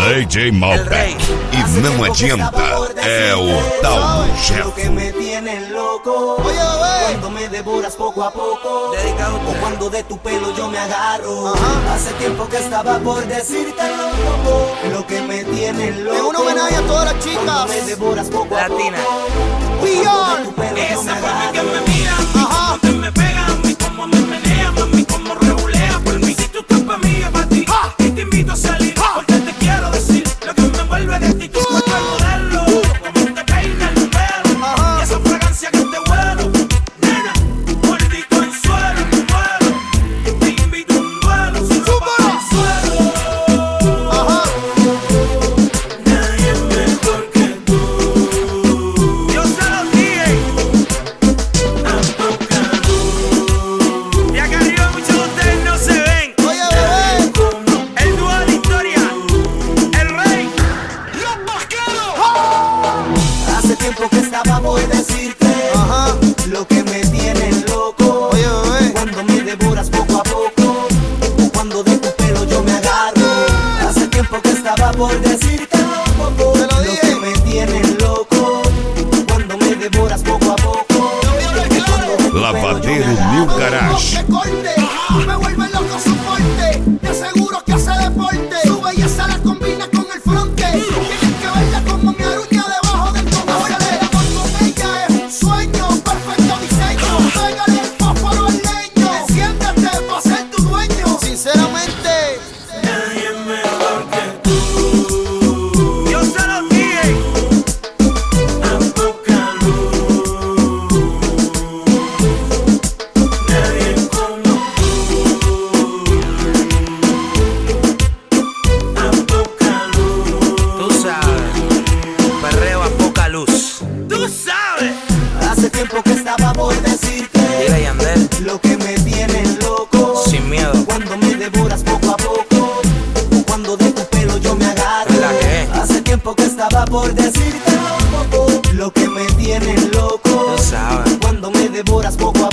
DJ Malbec. E não adianta, é o tal do chefe. Lo que me tiene loco. Oye, cuando me devoras poco a poco. O cuando de tu pelo yo me agarro. Hace tiempo que estaba por decirte loco. Lo que me tiene loco. Es un homenaje a todas las chicas. Cuando me devoras poco a Latina. poco. Beyond. Esa forma que me mira, como te me pega a mí, como me menea, mami, como regulea por mí. Si tú estás pa' mí, yo pa' ti, y te invito a salir, porque te quiero decir lo que me envuelve de ti. Cuatro modelos, como te peina el pelo, y esa fragancia que te huelo, nena, mordito en suelo, te invito a un duelo, sin ropa al suelo. Nadie mejor que tú. Yo se los dije. Y acá arriba muchos de ustedes no se ven. Oye, bebé. El dúo de la historia, el rey. Los vaqueros. hace tiempo que estaba por decirte lo que me tiene loco. Oye, bebé. Cuando me devoras poco a poco, o cuando de tu pelo yo me agarro. Hace tiempo que estaba por decirte loco. Te lo dije. que me tiene loco. Cuando me devoras poco a poco. Cuando de tu pelo Lavadeiro yo me New agarro. Garage. Que corte, me vuelve loco su porte. Te aseguro que hace deporte. Su belleza la combina con el fronte. Tienes que verla como mi aruña debajo del cogote. El amor con ella es un sueño, perfecto diseño. Pégale el fósforo al leño. Enciéndete pa' ser tu dueño. Sinceramente, Nadie mejor que tú. Yo se los dije. A poca luz. Nadie como tú. A poca luz. Tú sabes. Perreo a poca luz. Tú sabes. Hace tiempo que estaba por decirte Diga Yandel. lo que me tiene loco. Sin miedo. Cuando me devoras poco a poco, o cuando de tu pelo yo me agarro. ¿La qué? Hace tiempo que estaba por decirte lo que me tiene loco. Tú sabes. Cuando me devoras poco a